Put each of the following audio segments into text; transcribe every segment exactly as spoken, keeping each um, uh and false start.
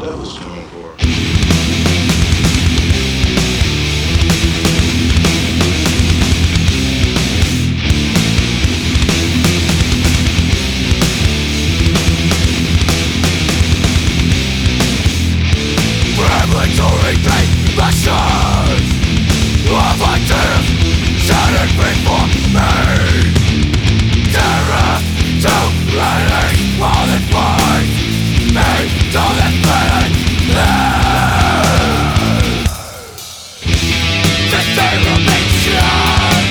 devil's coming for. Revelatory passions of a death shattered before me. Terror to release all that finds me to the feeling there. The dereliction,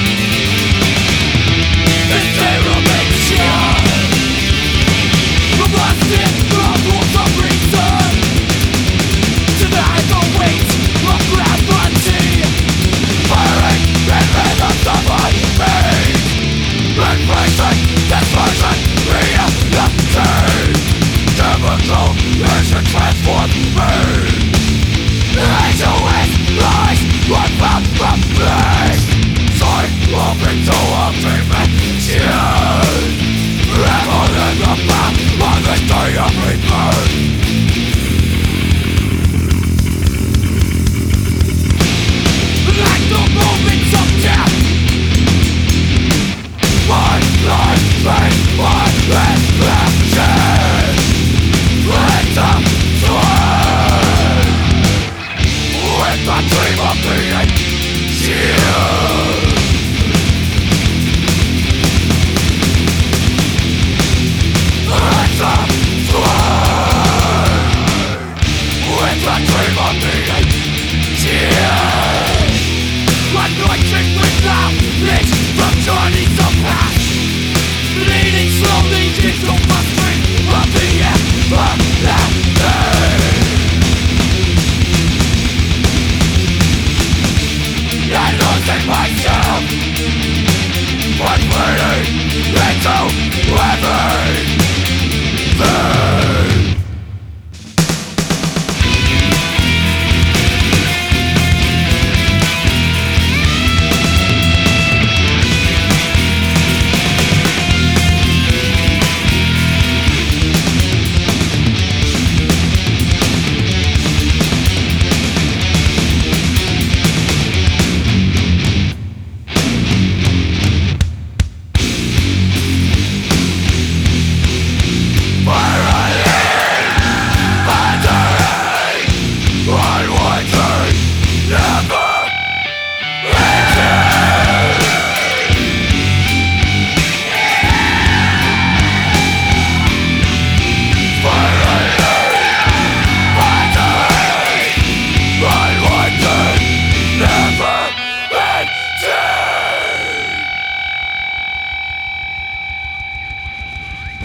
the dereliction of lasting levels of reason. Deny the weight of gravity, firing in rhythms of my beat, embracing dispersion, reality. Chemical vision transforms me. Angel is lies, one found from place. Sight open to a dimension. Revel in the path on the day of rebirth. Like the moments of death, my life made my reflection. With the flame, with the dream of being sealed. With the flame, with the dream of being sealed. Anointed with knowledge from journeys of past, leading slowly into